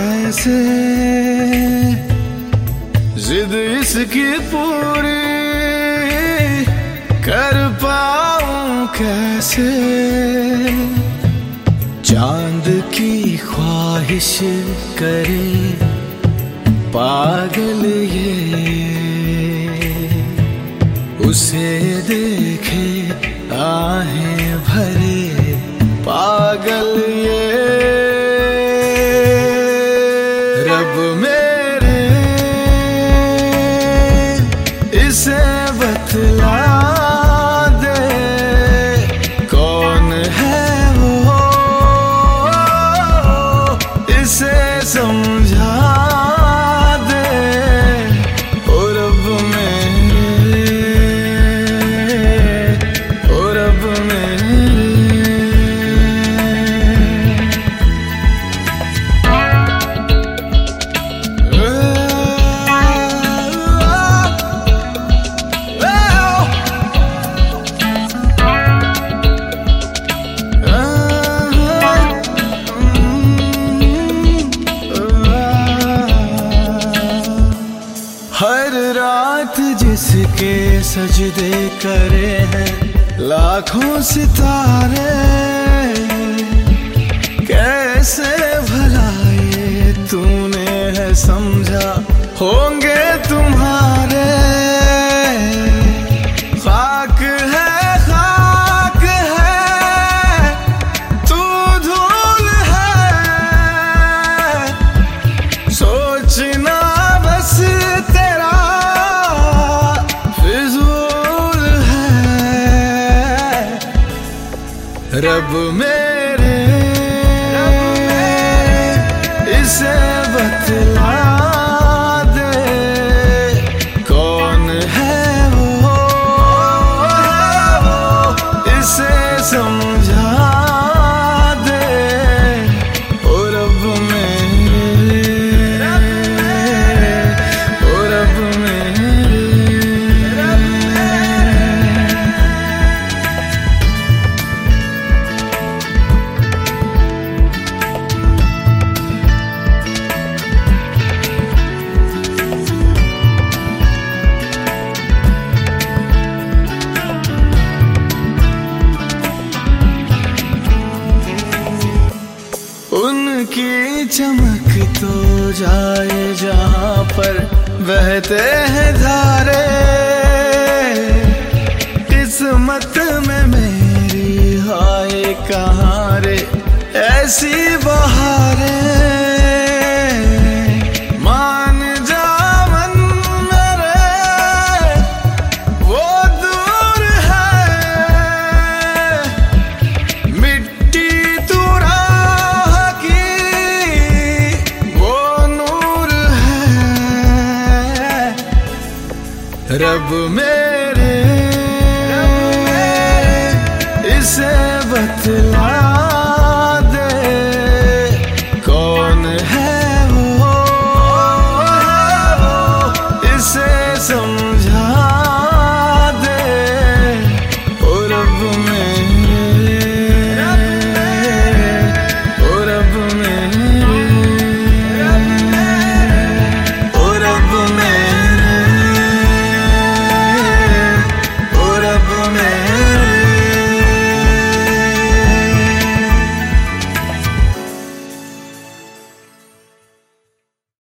कैसे जिद इसकी पूरी कर पाऊं कैसे। चांद की ख्वाहिश करे पागल ये, उसे देखे आहें भरे पागल ये। रब मेरे इसे बतला दे कौन है वो, इसे समझा दे ओ रब मेरे, ओ रब मेरे। हर रात जिसके सजदे करे हैं लाखों सितारे, कैसे भला ये तूने है समझा होंगे तुम्हारे। खाक है तू धूल है, सोचना बस तेरा फिजूल है। रब मेरे इसे बतला दे कौन है वो, इसे समझा दे ओ रब मेरे, ओ रब मेरे। उनकी चमक तो जाए जहां पर बहते हैं धारे, किस्मत में मेरी हाय कहाँ रे ऐसी बहारें। मान जा मन मेरे वो दूर है, मिट्टी तू रब मेरे इसे बतला